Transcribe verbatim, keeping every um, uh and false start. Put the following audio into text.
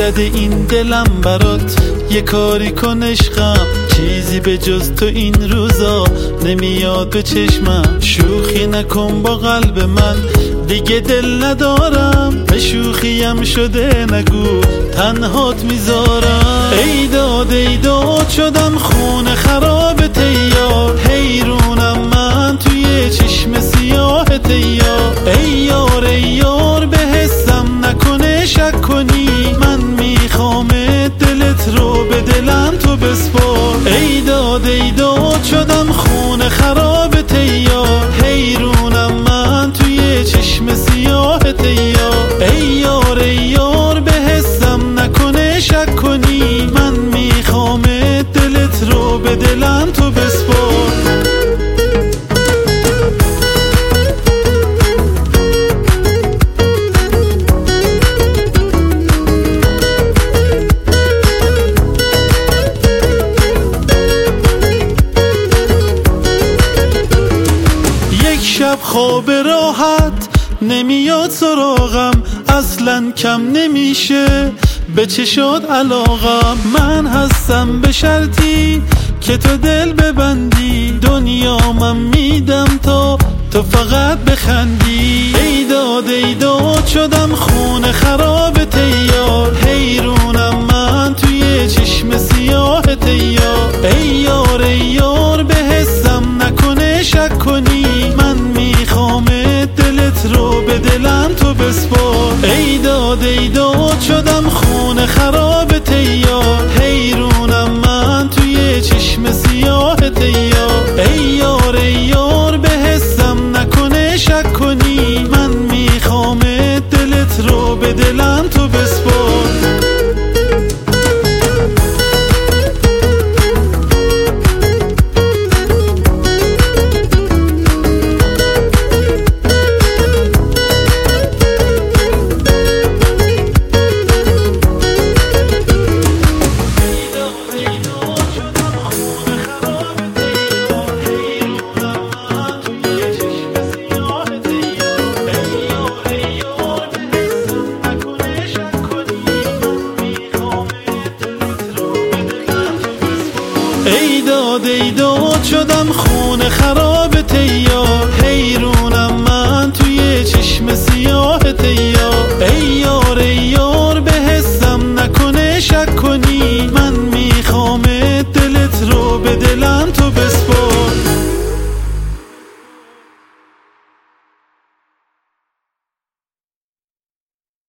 زده این دلم برات، یه کاری کن عشقم، چیزی به جز تو این روزا نمیاد به چشمم. شوخی نکن با قلب من، دیگه دل ندارم، به شوخیم شده نگو تنهات میذارم. ای داد ای داد شدم خونه خراب تیار، حیرونم من توی چشم سیاه تیار. ای یار ای یار به حسم نکنه شک کنی، من میخوام دلت رو به دلم تو بسپار. ای داد ای داد شدم خونه خراب تیار، حیرونم من توی چشم سیاه تیار. ای یار ای یار به حسم نکنه شک کنی، من میخوام دلت رو به دلم تو بسپار. شب خواب راحت نمیاد سراغم، اصلا کم نمیشه به چشات علاقم. من هستم به شرطی که تو دل ببندی، دنیا من میدم تا تو فقط بخندی. ای داد ای داد شدم خونه خراب تیار، حیرونم من توی چشم سیاه تیار. ای یار ای یار به حسم نکنه شک کنی، من میخوام دلت رو به دلم تو بسپار. ای داد ای داد شدم خونه خراب تیار، حیرونم من توی چشم سیاه تیار. ای یار ای یار به حسم نکنه شک کنی، من میخوام دلت رو به دلم تو بسپار. ای داد ای داد شدم خونه خراب تیار،